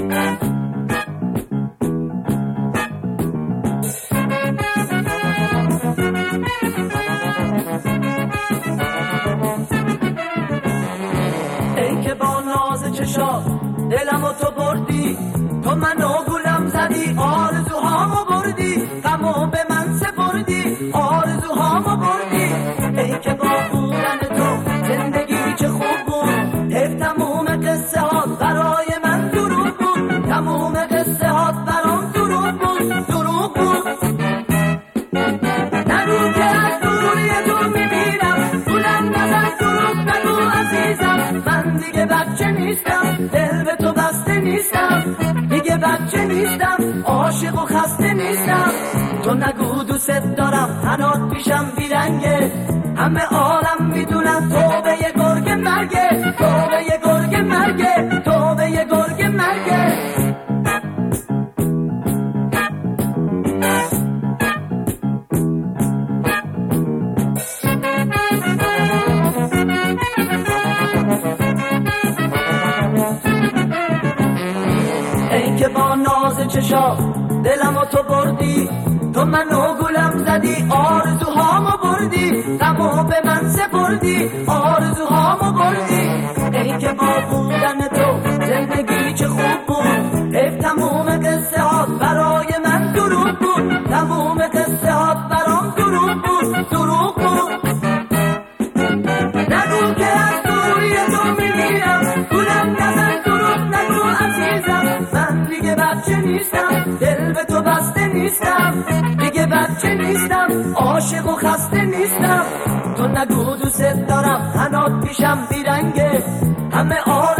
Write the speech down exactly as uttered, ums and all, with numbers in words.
ای که با ناز چشات دلمو تو بردی، تو منو گولم زدی، آرزوهامو بردی، غمو به من سپردی، آرزوهامو بردی. ای که با بودن تو زندگی چه خوب بود، حیف تموم قصه هات برای من دروغ بود، تموم قصه هات برام دروغ بود، دروغ بود. نگو که از دوری تو میمیرم، گولم نزن، دروغ نگو عزیزم، من دیگه بچه نیستم، دل به تو بسته نیستم، دیگه بچه نیستم، عاشق و خسته نیستم. تو نگو دوست دارم، تنات پیشم بیرنگه، همه عالم میدونم تو به یه گرگ مرگه، تو به یه گرگ مرگه، تو به یه گرگ مرگه. ای که با ناز چشات دلمو تو بردی، تو منو گولم زدی، آرزوهامو بردی، غمو به من سپردی، آرزوهامو بردی. ای که با بودن تو زندگی چه خوب بود، حیف تموم قصه هات برای من دروغ بود، تموم قصه هات برام دروغ بود، دروغ بود. نگو که از دوری تو میمیرم، گولم نزن، دروغ نگو عزیزم، من دیگه بچه نیستم، دل به تو بسته نیستم، دیگه بچه نیستم، عاشق و خسته نیستم. تو نگو دوست دارم، تنات پیشم بیرنگه، همه آر